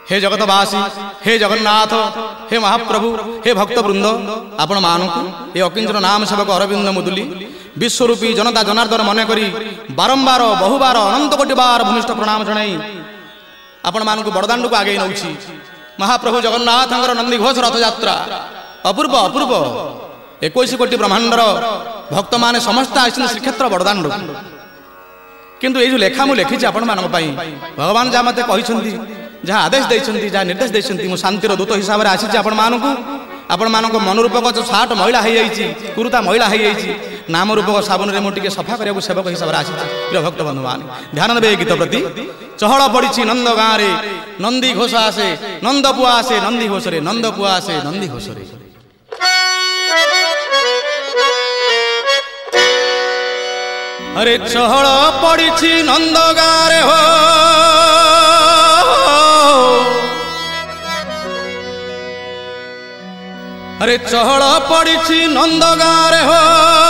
हे जगतवासी, हे जगन्नाथ, हे महाप्रभु, हे भक्तवृंद, आपण मानकु हे अकिंचन नाम सेवक अरविंद मुदुली विश्वरूपी जनता जनार्दन मन करी बारंबार बहुबार अनंत कोटि बार भूमिष्ठ प्रणाम जणाई आपण मानकु बड़दाण्ड को आगे नौछि। महाप्रभु जगन्नाथ नंदी घोष रथ यात्रा अपूर्व अपूर्व 21 कोटि ब्रह्मांडर भक्त माने समस्त आइछन श्रीक्षेत्र बड़दाण्ड। किंतु ये जो लेखा मु लिखी आपण मान भगवान जहाँ मत कहते जहाँ आदेश देते जहाँ निर्देश देते मुझे शांतिर दूत हिसाब से आसी आपण मानक मन रूपक जो सार्ट महिला हो जाए कुर्ता महिला हो जाए नाम रूपक साबुन में मुझे सफा करने सेवक हिसाब से आसी। प्रिय भक्त बंधु मान ध्यान देवे गीत प्रति चहल पड़ी नंद गाँव रे नंदी घोष आसे नंद पुआ आसे नंदी घोष रे नंद पुआ आसे नंदी घोष रे। अरे चहल पड़ी नंद गाँव रे हो अरे चहल पड़ी नंद गाँव रे हो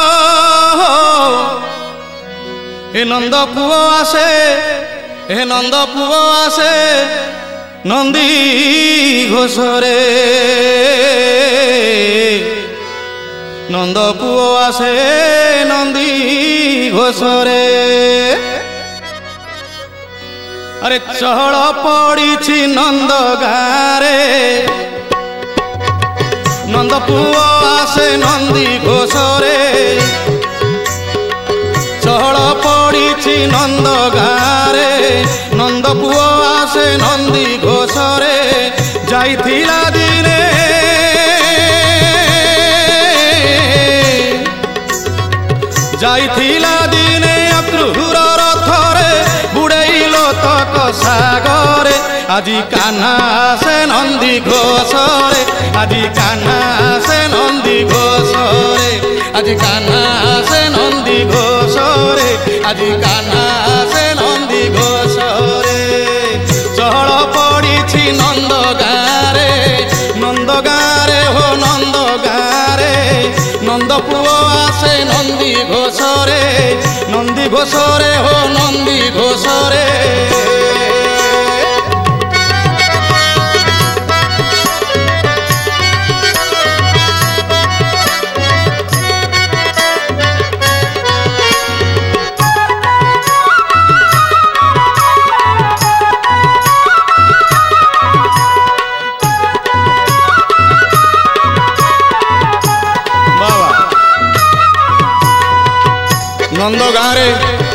हे नंद पुओ आसे हे नंद पुओ आसे नंदी घोष रे नंद पुओ आसे नंदी घोष रे। अरे चहल पड़ी नंद गाँव रे नंद पुओ आसे नंदी घोष रे चहल पड़ी नंद गाँव रे नंद पुओ आसे नंदी घोष रे जाइथिला दिने जाइथिला दिने अक्रूर रथरे बुड़ैलो तक सागरे आजी कान्हा से नंदी घोष रे आजी कान्हा से नंदी घोष रे आजी कान्हा से नंदी घोष रे आजी कान्हा से नंदी घोष रे। चहल पड़ी नंद गाँव रे नंद गाँव रे हो नंद गाँव रे नंद पुओ आसे नंदी घोष रे नंदी घोष रे हो नंदी घोष रे। नंद गाँव रे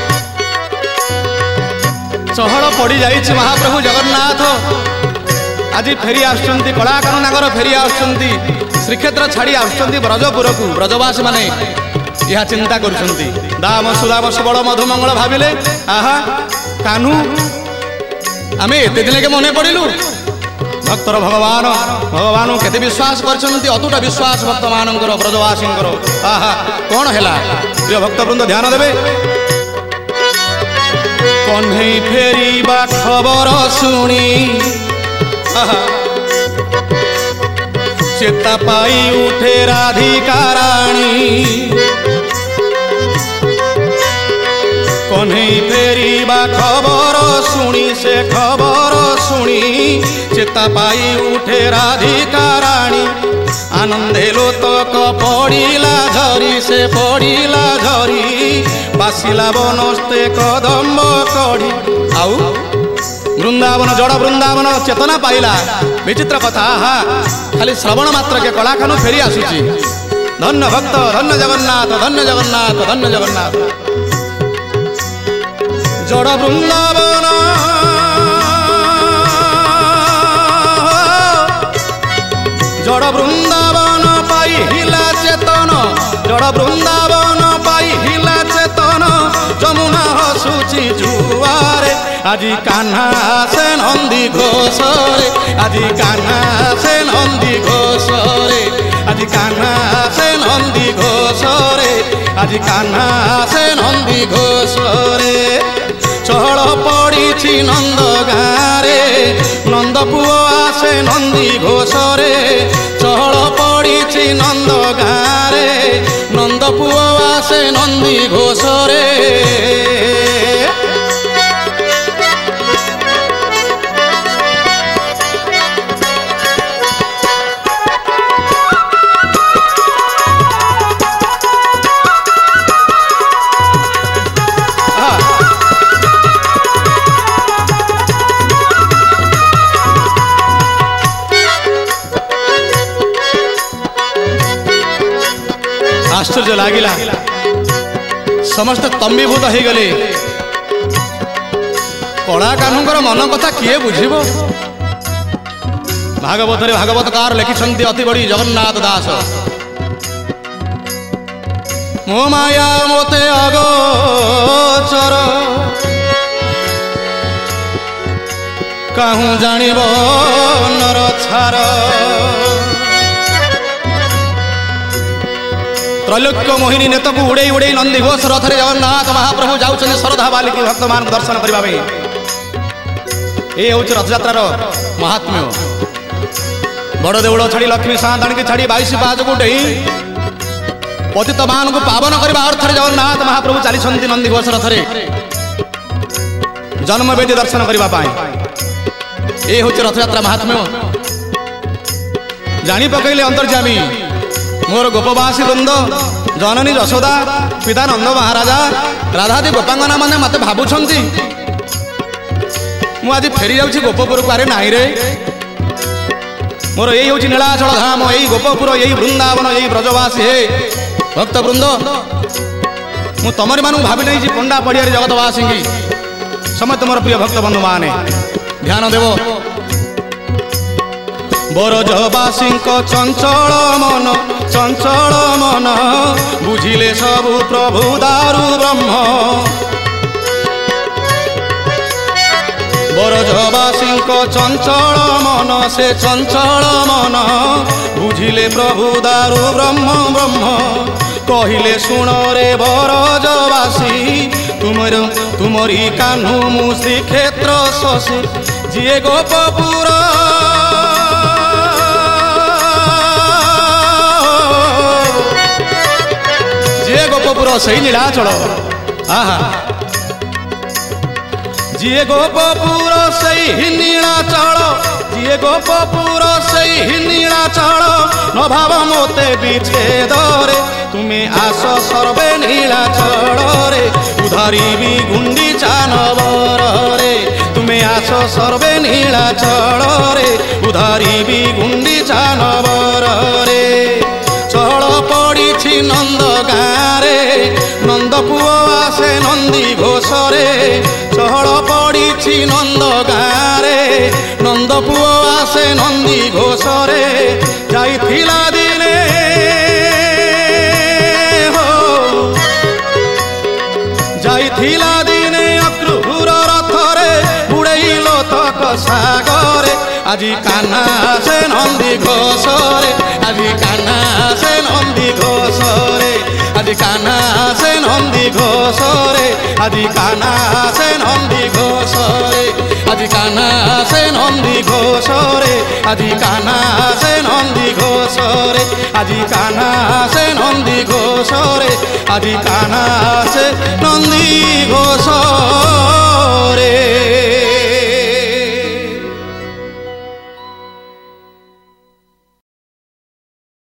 चहल पड़ी जाइए महाप्रभु जगन्नाथ आज फेरी आसुंती कलाकार नागर फेरी आसुंती श्रीक्षेत्र छाड़ी आसुंती ब्रजपुर को ब्रजवासी माने यह चिंता करुंती दाम सुदाम सबल मधुमंगल भाविले आहा कान्हू आमे एते दिन के मन पड़िलु भक्तर भगवान भगवान केते विश्वास करछन्ती अतुट विश्वास भक्त मानकर ब्रजवासी आहा कौन है प्रिय भक्तवृंद ध्यान देवे कन्हई फेरीबा खबर शुणी चेता पाई उठे राधिका राणी कन्हई फेरीबा खबर शुणी से खबर शुणी चेता पाई उठे राधिका राणी आनंदे लोतक पड़िला झरी से पड़िला झरी बासिला बनस्ते कदम्ब कढ़ी आउ वृंदावन जड़ वृंदावन चेतना पाइला विचित्र कथा हा खाली श्रवण मात्र के कलाखानु फेरी आसुची धन्य भक्त धन्य जगन्नाथ धन्य जगन्नाथ धन्य जगन्नाथ जड़ वृंदावन जड़ वृंदावन पाई हिला चेतन जड़ वृंदावन पाई हिला चेतन जमुना हसुची जुआरे आजी कान्हा से नंदी घोष रे आजी कान्हा से नंदी घोष रे आजी कान्हा से नंदी घोष रे आजी कान्हा से नंदी घोष रे। चहल पड़ी नंद गाँव रे नंद पुओ आसे नंदी घोष रे चहल पड़ी नंद गाँव रे नंद पुओ आसे नंदी घोष रे। आश्चर्य लगिला समस्त तंबीभूत हो गले कला कान्हूर मन कथा किए बुझिबो भागवत भागवतकार लिखिंट अति बड़ी जगन्नाथ दास मो माया मोते अगोचर कहूँ जानिब नर छार त्रैलोक्य मोहिनी नेतक उड़े उड़े नंदी घोष रथरे जगन्नाथ महाप्रभु जाऊँ श्रद्धा बालिकी भक्त मान दर्शन करने ये हूँ रथयात्रार महात्म्य बड़ देउल छाड़ी लक्ष्मी साँताणी की छाड़ी 22 पाँच को डेई पतित मान को पावन करने अर्थ जगन्नाथ महाप्रभु चली नंदी घोष रथरे जन्मवेदी दर्शन करने ये हूँ रथयात्रा महात्म्य जानी पकईले अंतर्जामी मोर गोपवासी वृंद जननी यशोदा पिता नंद महाराजा राधादी गोपांगना मैंने मत भावुंट मुझे फेरी जाऊँ गोपपुर को अरे नाई रे मोर यही हूँ नीलाचल धाम यही गोपपुर यही वृंदावन यही ब्रजवासी हे भक्त वृंद मु तमरी मान भावी नहीं पंडा पड़िया जगतवासी समस्त मोर प्रिय भक्त बंधु माने ध्यान देव बरजवासी चंचल मन बुझिले सबु प्रभु दारु ब्रह्म बरजवासी चंचल मन से चंचल मन बुझिले प्रभु दारु ब्रह्म ब्रह्म कहिले सुन रे बरजवासी तुमरी कान्हू मु श्रीक्षेत्र शशि जिए गोपपुर जिए गोपपुर सही नीलाचल आहा जिए गोपपुर सही नीलाचल जिए गोपपुर सही नीलाचल न भाव मोते विच्छेद रे तुम्हें आस सर्वे नीलाचल रे उधारी भी गुंडीचा नवर रे तुम्हें आस सर्वे नीलाचल रे उधारी भी गुंडीचा नवर रे चहल पड़ी नंद गाँरे नंद पुओ आसे नंदी घोष रे चहल पड़ी नंद गाँरे नंद पुओ आसे नंदी घोष रे जाइथिला दिने हो जाइथिला दिने अक्रूर रथरे बुड़ेइलो तक सागरे আজি कान्हा से नंदी घोष रे আজি कान्हा से नंदी घोष रे আজি कान्हा से नंदी घोष रे আজি कान्हा से नंदी घोष रे আজি कान्हा से नंदी घोष रे আজি कान्हा से नंदी घोष रे আজি कान्हा से नंदी घोष रे আজি कान्हा से नंदी घोष रे।